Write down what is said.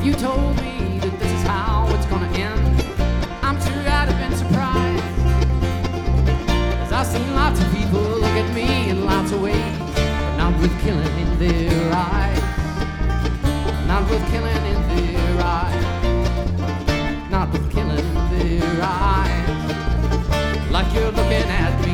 you told me that this is how it's gonna end, I'm sure I'd have been surprised. 'Cause I've seen lots of people look at me in lots of ways, but not with killing in their eyes. Not with killing in their eyes. Not with killing in their eyes. Like you're looking at me